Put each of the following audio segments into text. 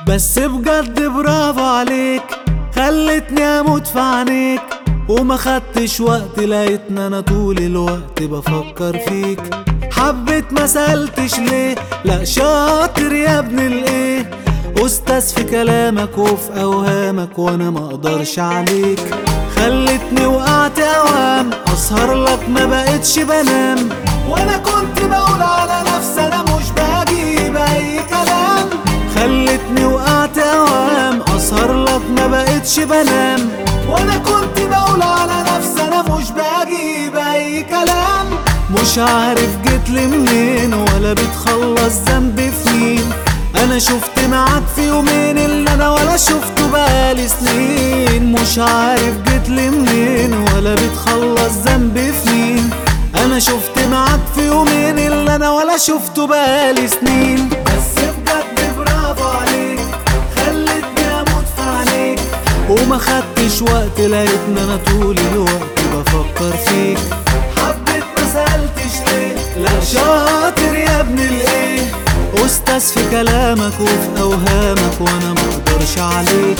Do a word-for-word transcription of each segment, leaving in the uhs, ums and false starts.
بس بجد برافو عليك، خلتني اموت في عينيك وما خدتش وقت، لقيتني انا طول الوقت بفكر فيك. حبيت ما سألتش ليه، لا شاطر يا ابن الايه، استاذ في كلامك وفي اوهامك وانا ما اقدرش عليك. خلتني وقعت اوام، اسهر لك ما بقتش بنام، وانا كنت بقول على نفسي انا مش بجيب اي كلام. خلتني وقعت اوام، اسهر لك ما بقتش بنام، وانا كنت بقول على نفسي انا مش بجيب اي كلام. مش عارف جيتلي منين ولا بتخلص ذنبي في مين، انا شفت معاك في يومين اللي انا ولا شفته بقالي سنين. مش عارف جيتلي منين ولا بتخلص ذنبي في مين، انا شفت معاك في يومين اللي انا ولا شفته بقالي سنين. بس بجد برافو عليك، خلتني اموت في عينيك وما خدتش وقت، لقيتني انا طول الوقت بفكر فيك. حبيت ما سألتش ليه، لا شاطر يا ابن الايه، استاذ في كلامك وفي اوهامك وانا ما اقدرش عليك.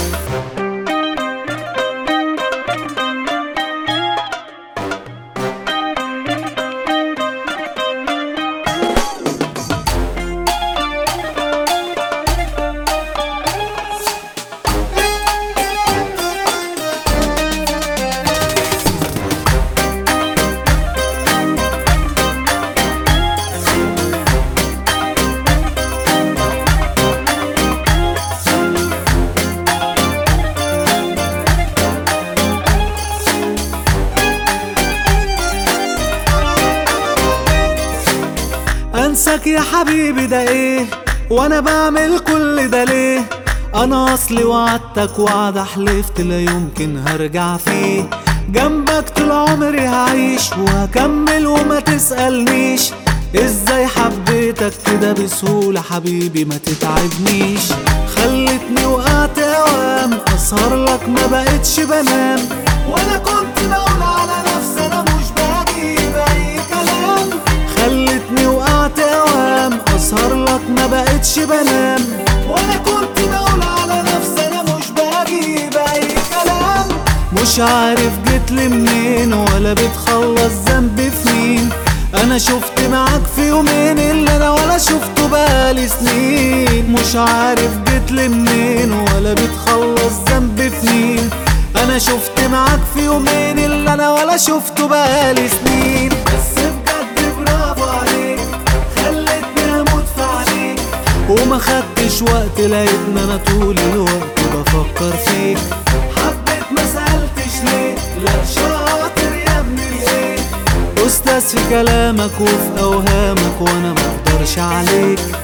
انساك يا حبيبي ده ايه، وانا بعمل كل ده ليه؟ انا اصلي وعدتك وعد حلفت لا يمكن هرجع فيه. جنبك طول عمري هعيش وهكمل وما تسألنيش ازاي حبيتك كده بسهولة حبيبي ما تتعبنيش. خلتني وقعت اوام، اسهر لك ما بقتش بنام، وانا كنت بقول على نفسي انا مش بجيب اي كلام. خلتني وقعت اوام، اسهر لك ما بقتش بنام، وانا كنت بقول على نفسي انا مش بجيب اي كلام. مش عارف جيتلي منين ولا بتخلص ذنبي في مين، انا شفت معاك في يومين اللي انا ولا شفته بقالي سنين. مش عارف جيتلي منين ولا بتخلص ذنبي في مين، انا شفت معاك في يومين اللي انا ولا شفته بقالي سنين. بس بجد برافو عليك، خلتني اموت في عينيك وما خدتش وقت، لقيتني انا طول الوقت بفكر فيك. حبيت ما سألتش ليه، لا شاطر يا ابن الايه، استاذ في كلامك وفي اوهامك وانا ما اقدرش عليك.